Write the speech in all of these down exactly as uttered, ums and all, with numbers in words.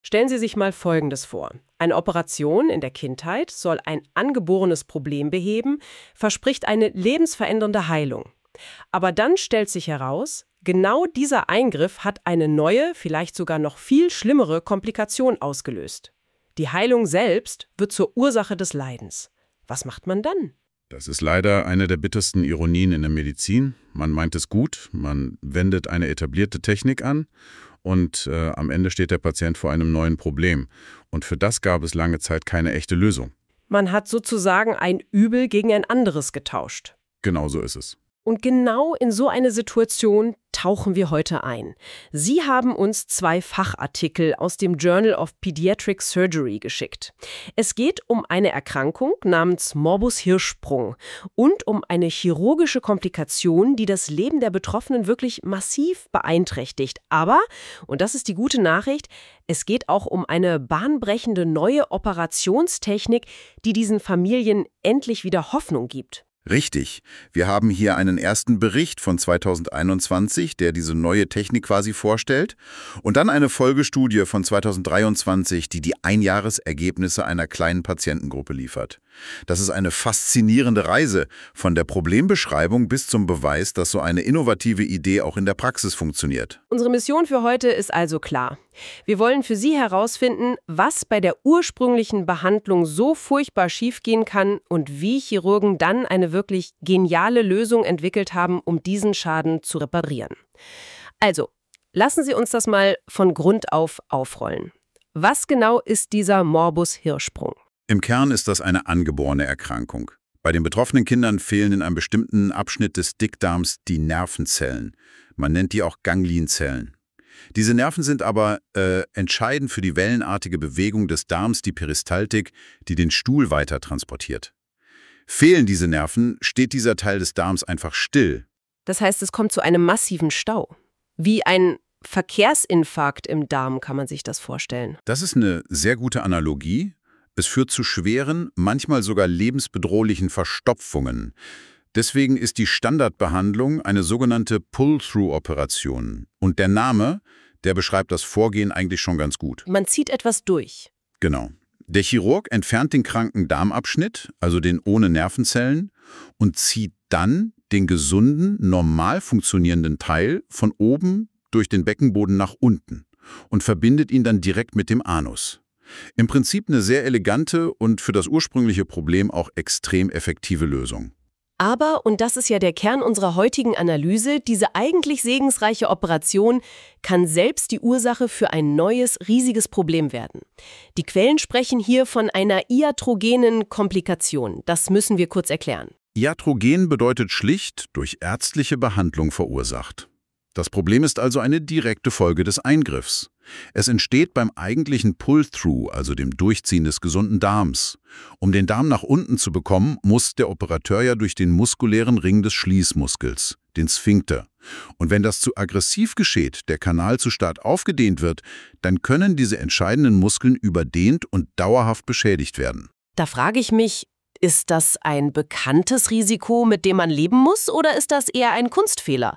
Stellen Sie sich mal Folgendes vor. Eine Operation in der Kindheit soll ein angeborenes Problem beheben, verspricht eine lebensverändernde Heilung. Aber dann stellt sich heraus, genau dieser Eingriff hat eine neue, vielleicht sogar noch viel schlimmere Komplikation ausgelöst. Die Heilung selbst wird zur Ursache des Leidens. Was macht man dann? Das ist leider eine der bittersten Ironien in der Medizin. Man meint es gut, man wendet eine etablierte Technik an und äh, am Ende steht der Patient vor einem neuen Problem. Und für das gab es lange Zeit keine echte Lösung. Man hat sozusagen ein Übel gegen ein anderes getauscht. Genau so ist es. Und genau in so eine Situation tauchen wir heute ein. Sie haben uns zwei Fachartikel aus dem Journal of Pediatric Surgery geschickt. Es geht um eine Erkrankung namens Morbus Hirschsprung und um eine chirurgische Komplikation, die das Leben der Betroffenen wirklich massiv beeinträchtigt. Aber, und das ist die gute Nachricht, es geht auch um eine bahnbrechende neue Operationstechnik, die diesen Familien endlich wieder Hoffnung gibt. Richtig. Wir haben hier einen ersten Bericht von zweitausendeinundzwanzig, der diese neue Technik quasi vorstellt, und dann eine Folgestudie von zweitausenddreiundzwanzig, die die Einjahresergebnisse einer kleinen Patientengruppe liefert. Das ist eine faszinierende Reise, von der Problembeschreibung bis zum Beweis, dass so eine innovative Idee auch in der Praxis funktioniert. Unsere Mission für heute ist also klar. Wir wollen für Sie herausfinden, was bei der ursprünglichen Behandlung so furchtbar schiefgehen kann und wie Chirurgen dann eine wirklich geniale Lösung entwickelt haben, um diesen Schaden zu reparieren. Also, lassen Sie uns das mal von Grund auf aufrollen. Was genau ist dieser Morbus Hirschsprung? Im Kern ist das eine angeborene Erkrankung. Bei den betroffenen Kindern fehlen in einem bestimmten Abschnitt des Dickdarms die Nervenzellen. Man nennt die auch Ganglienzellen. Diese Nerven sind aber äh, entscheidend für die wellenartige Bewegung des Darms, die Peristaltik, die den Stuhl weiter transportiert. Fehlen diese Nerven, steht dieser Teil des Darms einfach still. Das heißt, es kommt zu einem massiven Stau. Wie ein Verkehrsinfarkt im Darm kann man sich das vorstellen. Das ist eine sehr gute Analogie. Es führt zu schweren, manchmal sogar lebensbedrohlichen Verstopfungen. Deswegen ist die Standardbehandlung eine sogenannte Pull-Through-Operation. Und der Name, der beschreibt das Vorgehen eigentlich schon ganz gut. Man zieht etwas durch. Genau. Der Chirurg entfernt den kranken Darmabschnitt, also den ohne Nervenzellen, und zieht dann den gesunden, normal funktionierenden Teil von oben durch den Beckenboden nach unten und verbindet ihn dann direkt mit dem Anus. Im Prinzip eine sehr elegante und für das ursprüngliche Problem auch extrem effektive Lösung. Aber, und das ist ja der Kern unserer heutigen Analyse, diese eigentlich segensreiche Operation kann selbst die Ursache für ein neues, riesiges Problem werden. Die Quellen sprechen hier von einer iatrogenen Komplikation. Das müssen wir kurz erklären. Iatrogen bedeutet schlicht durch ärztliche Behandlung verursacht. Das Problem ist also eine direkte Folge des Eingriffs. Es entsteht beim eigentlichen Pull-Through, also dem Durchziehen des gesunden Darms. Um den Darm nach unten zu bekommen, muss der Operateur ja durch den muskulären Ring des Schließmuskels, den Sphinkter. Und wenn das zu aggressiv geschieht, der Kanal zu stark aufgedehnt wird, dann können diese entscheidenden Muskeln überdehnt und dauerhaft beschädigt werden. Da frage ich mich, ist das ein bekanntes Risiko, mit dem man leben muss, oder ist das eher ein Kunstfehler?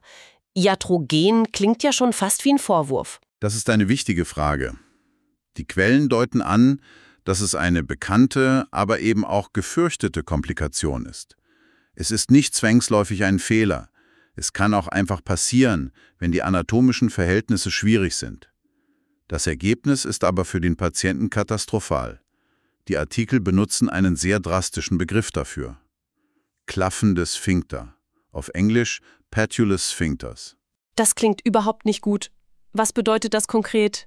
Iatrogen klingt ja schon fast wie ein Vorwurf. Das ist eine wichtige Frage. Die Quellen deuten an, dass es eine bekannte, aber eben auch gefürchtete Komplikation ist. Es ist nicht zwangsläufig ein Fehler. Es kann auch einfach passieren, wenn die anatomischen Verhältnisse schwierig sind. Das Ergebnis ist aber für den Patienten katastrophal. Die Artikel benutzen einen sehr drastischen Begriff dafür. Klaffende Sphinkter. Auf Englisch Patulous Sphincters. Das klingt überhaupt nicht gut. Was bedeutet das konkret?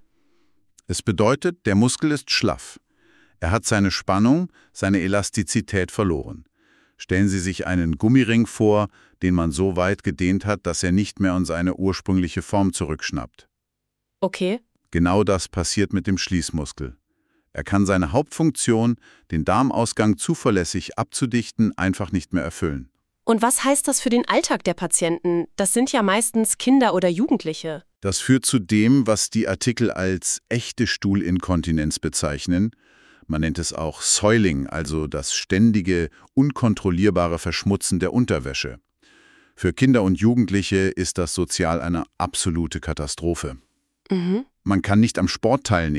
Es bedeutet, der Muskel ist schlaff. Er hat seine Spannung, seine Elastizität verloren. Stellen Sie sich einen Gummiring vor, den man so weit gedehnt hat, dass er nicht mehr an seine ursprüngliche Form zurückschnappt. Okay. Genau das passiert mit dem Schließmuskel. Er kann seine Hauptfunktion, den Darmausgang zuverlässig abzudichten, einfach nicht mehr erfüllen. Und was heißt das für den Alltag der Patienten? Das sind ja meistens Kinder oder Jugendliche. Das führt zu dem, was die Artikel als echte Stuhlinkontinenz bezeichnen. Man nennt es auch Soiling, also das ständige, unkontrollierbare Verschmutzen der Unterwäsche. Für Kinder und Jugendliche ist das sozial eine absolute Katastrophe. Mhm. Man kann nicht am Sport teilnehmen.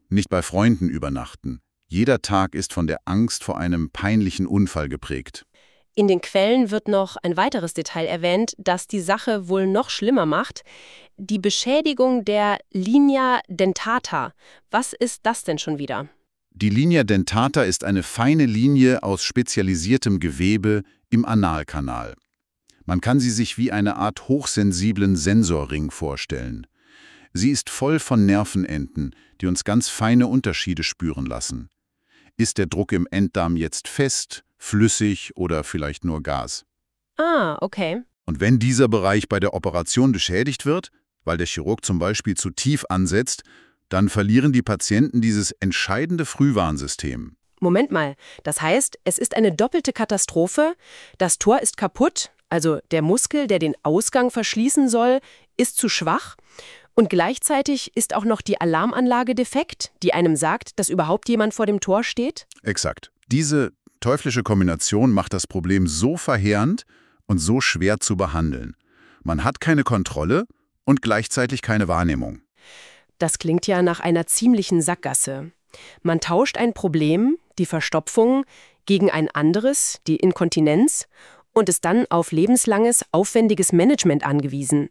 nicht bei Freunden übernachten. Jeder Tag ist von der Angst vor einem peinlichen Unfall geprägt. In den Quellen wird noch ein weiteres Detail erwähnt, das die Sache wohl noch schlimmer macht. Die Beschädigung der Linea dentata. Was ist das denn schon wieder? Die Linea dentata ist eine feine Linie aus spezialisiertem Gewebe im Analkanal. Man kann sie sich wie eine Art hochsensiblen Sensorring vorstellen. Sie ist voll von Nervenenden, die uns ganz feine Unterschiede spüren lassen. Ist der Druck im Enddarm jetzt fest, flüssig oder vielleicht nur Gas? Ah, okay. Und wenn dieser Bereich bei der Operation beschädigt wird, weil der Chirurg zum Beispiel zu tief ansetzt, dann verlieren die Patienten dieses entscheidende Frühwarnsystem. Moment mal, das heißt, es ist eine doppelte Katastrophe, das Tor ist kaputt, also der Muskel, der den Ausgang verschließen soll, ist zu schwach und gleichzeitig ist auch noch die Alarmanlage defekt, die einem sagt, dass überhaupt jemand vor dem Tor steht? Exakt. Diese teuflische Kombination macht das Problem so verheerend und so schwer zu behandeln. Man hat keine Kontrolle und gleichzeitig keine Wahrnehmung. Das klingt ja nach einer ziemlichen Sackgasse. Man tauscht ein Problem, die Verstopfung, gegen ein anderes, die Inkontinenz, und ist dann auf lebenslanges, aufwendiges Management angewiesen.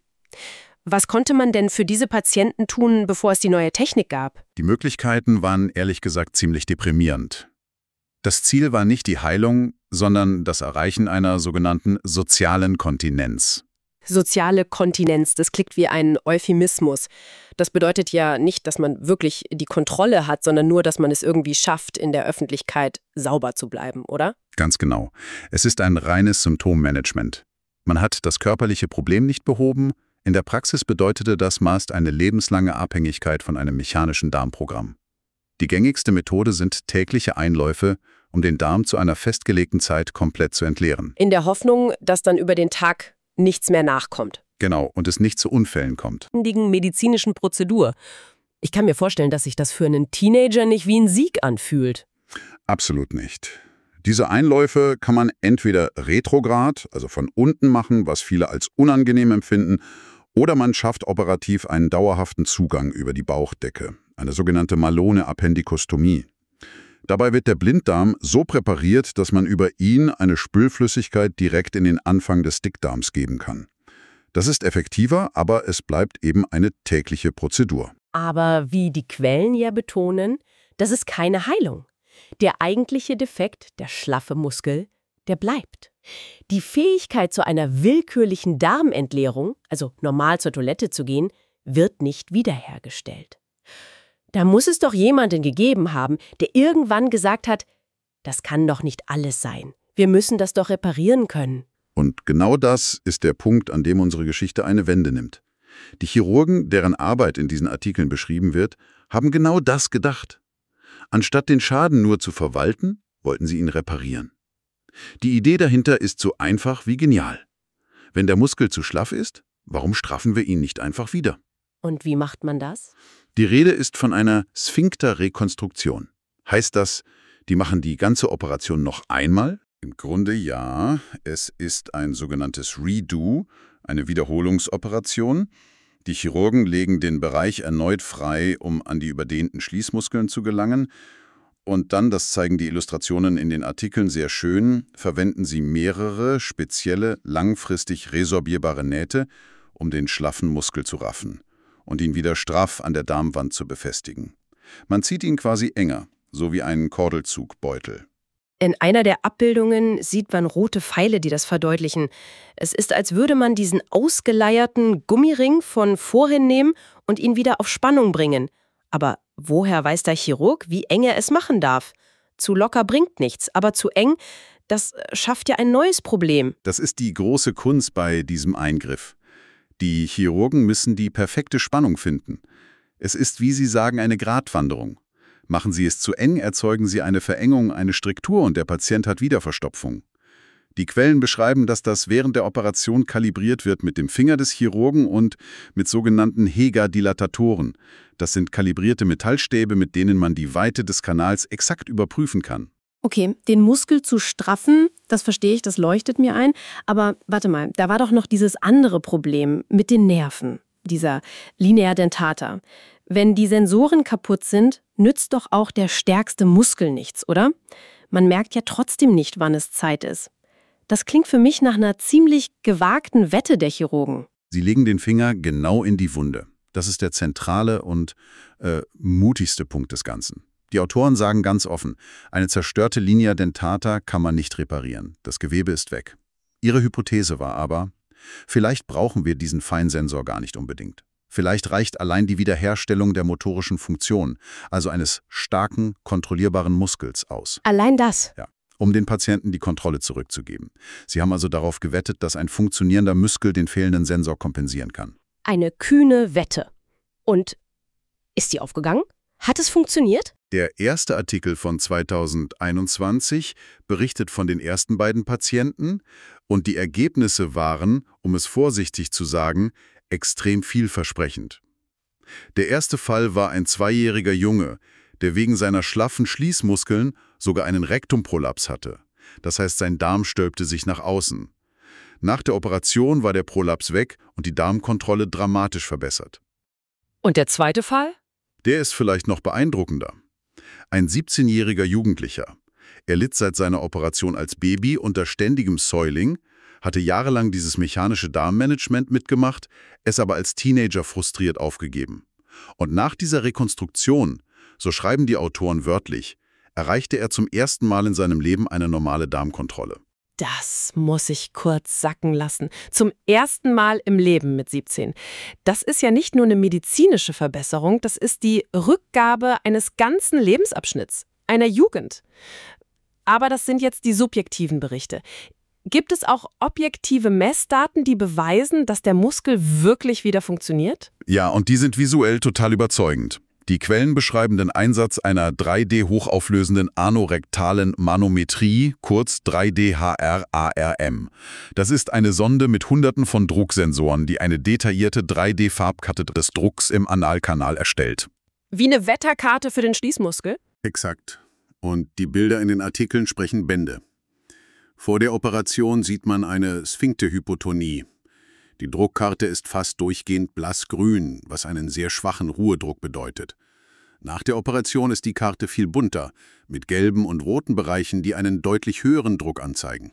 Was konnte man denn für diese Patienten tun, bevor es die neue Technik gab? Die Möglichkeiten waren ehrlich gesagt ziemlich deprimierend. Das Ziel war nicht die Heilung, sondern das Erreichen einer sogenannten sozialen Kontinenz. Soziale Kontinenz, das klingt wie ein Euphemismus. Das bedeutet ja nicht, dass man wirklich die Kontrolle hat, sondern nur, dass man es irgendwie schafft, in der Öffentlichkeit sauber zu bleiben, oder? Ganz genau. Es ist ein reines Symptommanagement. Man hat das körperliche Problem nicht behoben. In der Praxis bedeutete das meist eine lebenslange Abhängigkeit von einem mechanischen Darmprogramm. Die gängigste Methode sind tägliche Einläufe, um den Darm zu einer festgelegten Zeit komplett zu entleeren. In der Hoffnung, dass dann über den Tag nichts mehr nachkommt. Genau, und es nicht zu Unfällen kommt. Medizinischen Prozedur. Ich kann mir vorstellen, dass sich das für einen Teenager nicht wie ein Sieg anfühlt. Absolut nicht. Diese Einläufe kann man entweder retrograd, also von unten machen, was viele als unangenehm empfinden, oder man schafft operativ einen dauerhaften Zugang über die Bauchdecke, eine sogenannte Malone-Appendikostomie. Dabei wird der Blinddarm so präpariert, dass man über ihn eine Spülflüssigkeit direkt in den Anfang des Dickdarms geben kann. Das ist effektiver, aber es bleibt eben eine tägliche Prozedur. Aber wie die Quellen ja betonen, das ist keine Heilung. Der eigentliche Defekt, der schlaffe Muskel, der bleibt. Die Fähigkeit zu einer willkürlichen Darmentleerung, also normal zur Toilette zu gehen, wird nicht wiederhergestellt. Da muss es doch jemanden gegeben haben, der irgendwann gesagt hat, das kann doch nicht alles sein. Wir müssen das doch reparieren können. Und genau das ist der Punkt, an dem unsere Geschichte eine Wende nimmt. Die Chirurgen, deren Arbeit in diesen Artikeln beschrieben wird, haben genau das gedacht. Anstatt den Schaden nur zu verwalten, wollten sie ihn reparieren. Die Idee dahinter ist so einfach wie genial. Wenn der Muskel zu schlaff ist, warum straffen wir ihn nicht einfach wieder? Und wie macht man das? Die Rede ist von einer Sphinkterrekonstruktion. Heißt das, die machen die ganze Operation noch einmal? Im Grunde ja. Es ist ein sogenanntes Redo, eine Wiederholungsoperation. Die Chirurgen legen den Bereich erneut frei, um an die überdehnten Schließmuskeln zu gelangen. Und dann, das zeigen die Illustrationen in den Artikeln sehr schön, verwenden sie mehrere spezielle, langfristig resorbierbare Nähte, um den schlaffen Muskel zu raffen und ihn wieder straff an der Darmwand zu befestigen. Man zieht ihn quasi enger, so wie einen Kordelzugbeutel. In einer der Abbildungen sieht man rote Pfeile, die das verdeutlichen. Es ist, als würde man diesen ausgeleierten Gummiring von vorhin nehmen und ihn wieder auf Spannung bringen. Aber woher weiß der Chirurg, wie eng er es machen darf? Zu locker bringt nichts, aber zu eng, das schafft ja ein neues Problem. Das ist die große Kunst bei diesem Eingriff. Die Chirurgen müssen die perfekte Spannung finden. Es ist, wie Sie sagen, eine Gratwanderung. Machen Sie es zu eng, erzeugen Sie eine Verengung, eine Striktur und der Patient hat wieder Verstopfung. Die Quellen beschreiben, dass das während der Operation kalibriert wird mit dem Finger des Chirurgen und mit sogenannten Heger-Dilatatoren. Das sind kalibrierte Metallstäbe, mit denen man die Weite des Kanals exakt überprüfen kann. Okay, den Muskel zu straffen, das verstehe ich, das leuchtet mir ein. Aber warte mal, da war doch noch dieses andere Problem mit den Nerven, dieser Linea dentata. Wenn die Sensoren kaputt sind, nützt doch auch der stärkste Muskel nichts, oder? Man merkt ja trotzdem nicht, wann es Zeit ist. Das klingt für mich nach einer ziemlich gewagten Wette der Chirurgen. Sie legen den Finger genau in die Wunde. Das ist der zentrale und äh, mutigste Punkt des Ganzen. Die Autoren sagen ganz offen, eine zerstörte Linea dentata kann man nicht reparieren. Das Gewebe ist weg. Ihre Hypothese war aber, vielleicht brauchen wir diesen Feinsensor gar nicht unbedingt. Vielleicht reicht allein die Wiederherstellung der motorischen Funktion, also eines starken, kontrollierbaren Muskels aus. Allein das? Ja, um den Patienten die Kontrolle zurückzugeben. Sie haben also darauf gewettet, dass ein funktionierender Muskel den fehlenden Sensor kompensieren kann. Eine kühne Wette. Und ist die aufgegangen? Hat es funktioniert? Der erste Artikel von zweitausendeinundzwanzig berichtet von den ersten beiden Patienten und die Ergebnisse waren, um es vorsichtig zu sagen, extrem vielversprechend. Der erste Fall war ein zweijähriger Junge, der wegen seiner schlaffen Schließmuskeln sogar einen Rektumprolaps hatte. Das heißt, sein Darm stülpte sich nach außen. Nach der Operation war der Prolaps weg und die Darmkontrolle dramatisch verbessert. Und der zweite Fall? Der ist vielleicht noch beeindruckender. Ein siebzehnjähriger Jugendlicher. Er litt seit seiner Operation als Baby unter ständigem Soiling, hatte jahrelang dieses mechanische Darmmanagement mitgemacht, es aber als Teenager frustriert aufgegeben. Und nach dieser Rekonstruktion, so schreiben die Autoren wörtlich, erreichte er zum ersten Mal in seinem Leben eine normale Darmkontrolle. Das muss ich kurz sacken lassen. Zum ersten Mal im Leben mit siebzehn. Das ist ja nicht nur eine medizinische Verbesserung, das ist die Rückgabe eines ganzen Lebensabschnitts, einer Jugend. Aber das sind jetzt die subjektiven Berichte. Gibt es auch objektive Messdaten, die beweisen, dass der Muskel wirklich wieder funktioniert? Ja, und die sind visuell total überzeugend. Die Quellen beschreiben den Einsatz einer drei D hochauflösenden anorektalen Manometrie, kurz drei D H R A R M. Das ist eine Sonde mit Hunderten von Drucksensoren, die eine detaillierte drei D Farbkarte des Drucks im Analkanal erstellt. Wie eine Wetterkarte für den Schließmuskel? Exakt. Und die Bilder in den Artikeln sprechen Bände. Vor der Operation sieht man eine Sphinkterhypotonie. Die Druckkarte ist fast durchgehend blassgrün, was einen sehr schwachen Ruhedruck bedeutet. Nach der Operation ist die Karte viel bunter, mit gelben und roten Bereichen, die einen deutlich höheren Druck anzeigen.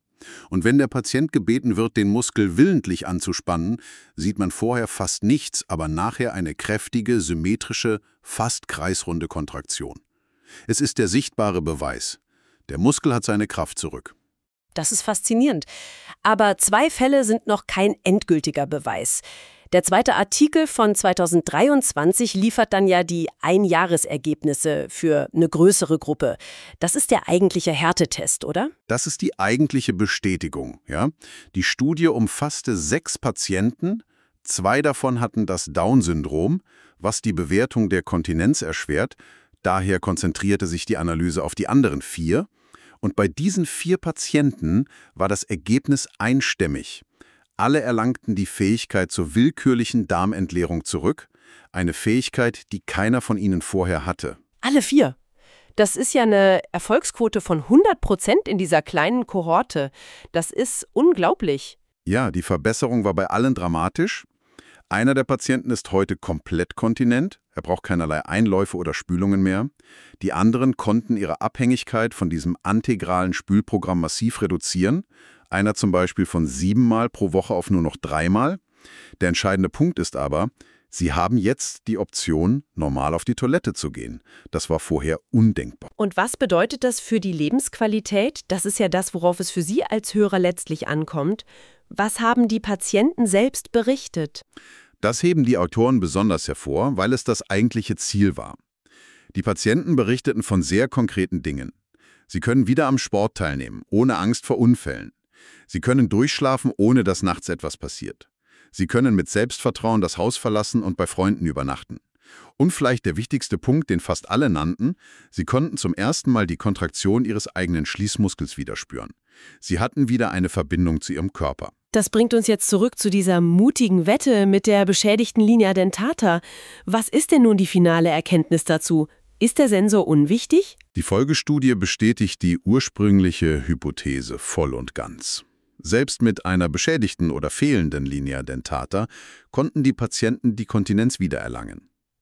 Und wenn der Patient gebeten wird, den Muskel willentlich anzuspannen, sieht man vorher fast nichts, aber nachher eine kräftige, symmetrische, fast kreisrunde Kontraktion. Es ist der sichtbare Beweis. Der Muskel hat seine Kraft zurück. Das ist faszinierend. Aber zwei Fälle sind noch kein endgültiger Beweis. Der zweite Artikel von zweitausenddreiundzwanzig liefert dann ja die Einjahresergebnisse für eine größere Gruppe. Das ist der eigentliche Härtetest, oder? Das ist die eigentliche Bestätigung. Ja? Die Studie umfasste sechs Patienten. Zwei davon hatten das Down-Syndrom, was die Bewertung der Kontinenz erschwert. Daher konzentrierte sich die Analyse auf die anderen vier. Und bei diesen vier Patienten war das Ergebnis einstimmig. Alle erlangten die Fähigkeit zur willkürlichen Darmentleerung zurück, eine Fähigkeit, die keiner von ihnen vorher hatte. Alle vier? Das ist ja eine Erfolgsquote von hundert Prozent in dieser kleinen Kohorte. Das ist unglaublich. Ja, die Verbesserung war bei allen dramatisch. Einer der Patienten ist heute komplett kontinent. Er braucht keinerlei Einläufe oder Spülungen mehr. Die anderen konnten ihre Abhängigkeit von diesem integralen Spülprogramm massiv reduzieren. Einer zum Beispiel von siebenmal pro Woche auf nur noch dreimal. Der entscheidende Punkt ist aber, sie haben jetzt die Option, normal auf die Toilette zu gehen. Das war vorher undenkbar. Und was bedeutet das für die Lebensqualität? Das ist ja das, worauf es für Sie als Hörer letztlich ankommt. Was haben die Patienten selbst berichtet? Das heben die Autoren besonders hervor, weil es das eigentliche Ziel war. Die Patienten berichteten von sehr konkreten Dingen. Sie können wieder am Sport teilnehmen, ohne Angst vor Unfällen. Sie können durchschlafen, ohne dass nachts etwas passiert. Sie können mit Selbstvertrauen das Haus verlassen und bei Freunden übernachten. Und vielleicht der wichtigste Punkt, den fast alle nannten, sie konnten zum ersten Mal die Kontraktion ihres eigenen Schließmuskels wieder spüren. Sie hatten wieder eine Verbindung zu ihrem Körper. Das bringt uns jetzt zurück zu dieser mutigen Wette mit der beschädigten Linea dentata. Was ist denn nun die finale Erkenntnis dazu? Ist der Sensor unwichtig? Die Folgestudie bestätigt die ursprüngliche Hypothese voll und ganz. Selbst mit einer beschädigten oder fehlenden Linea dentata konnten die Patienten die Kontinenz wiedererlangen.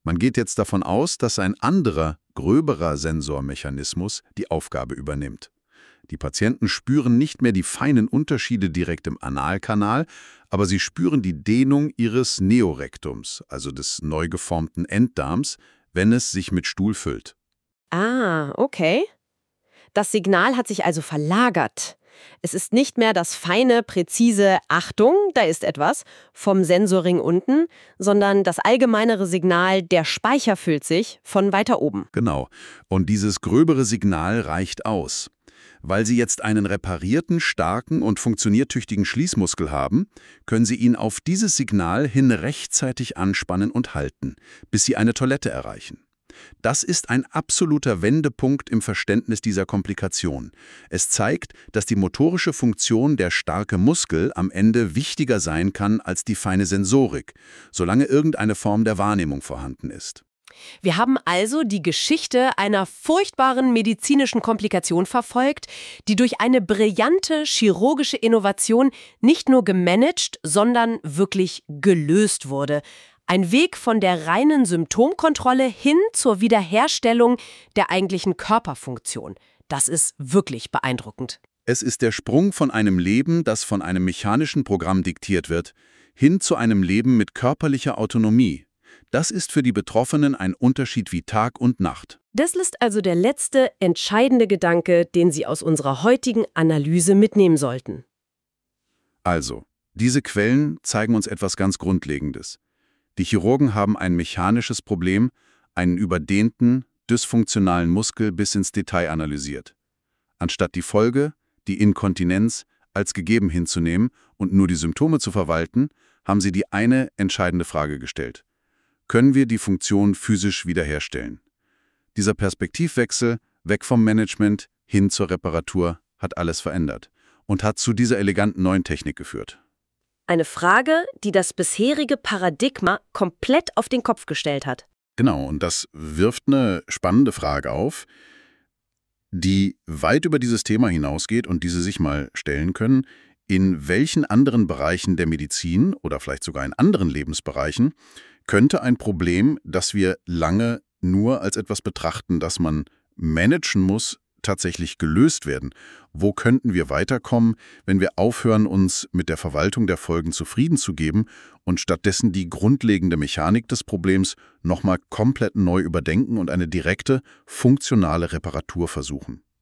Man geht jetzt davon aus, dass ein anderer, gröberer Sensormechanismus die Aufgabe übernimmt. Die Patienten spüren nicht mehr die feinen Unterschiede direkt im Analkanal, aber sie spüren die Dehnung ihres Neorektums, also des neu geformten Enddarms, wenn es sich mit Stuhl füllt. Ah, okay. Das Signal hat sich also verlagert. Es ist nicht mehr das feine, präzise Achtung, da ist etwas vom Sensorring unten, sondern das allgemeinere Signal, der Speicher füllt sich, von weiter oben. Genau. Und dieses gröbere Signal reicht aus. Weil Sie jetzt einen reparierten, starken und funktioniertüchtigen Schließmuskel haben, können Sie ihn auf dieses Signal hin rechtzeitig anspannen und halten, bis Sie eine Toilette erreichen. Das ist ein absoluter Wendepunkt im Verständnis dieser Komplikation. Es zeigt, dass die motorische Funktion der starke Muskel am Ende wichtiger sein kann als die feine Sensorik, solange irgendeine Form der Wahrnehmung vorhanden ist. Wir haben also die Geschichte einer furchtbaren medizinischen Komplikation verfolgt, die durch eine brillante chirurgische Innovation nicht nur gemanagt, sondern wirklich gelöst wurde. Ein Weg von der reinen Symptomkontrolle hin zur Wiederherstellung der eigentlichen Körperfunktion. Das ist wirklich beeindruckend. Es ist der Sprung von einem Leben, das von einem mechanischen Programm diktiert wird, hin zu einem Leben mit körperlicher Autonomie. Das ist für die Betroffenen ein Unterschied wie Tag und Nacht. Das ist also der letzte, entscheidende Gedanke, den Sie aus unserer heutigen Analyse mitnehmen sollten. Also, diese Quellen zeigen uns etwas ganz Grundlegendes. Die Chirurgen haben ein mechanisches Problem, einen überdehnten, dysfunktionalen Muskel bis ins Detail analysiert. Anstatt die Folge, die Inkontinenz, als gegeben hinzunehmen und nur die Symptome zu verwalten, haben sie die eine entscheidende Frage gestellt. Können wir die Funktion physisch wiederherstellen? Dieser Perspektivwechsel, weg vom Management hin zur Reparatur, hat alles verändert und hat zu dieser eleganten neuen Technik geführt. Eine Frage, die das bisherige Paradigma komplett auf den Kopf gestellt hat. Genau, und das wirft eine spannende Frage auf, die weit über dieses Thema hinausgeht und die Sie sich mal stellen können. In welchen anderen Bereichen der Medizin oder vielleicht sogar in anderen Lebensbereichen könnte ein Problem, das wir lange nur als etwas betrachten, das man managen muss, tatsächlich gelöst werden? Wo könnten wir weiterkommen, wenn wir aufhören, uns mit der Verwaltung der Folgen zufrieden zu geben und stattdessen die grundlegende Mechanik des Problems nochmal komplett neu überdenken und eine direkte, funktionale Reparatur versuchen?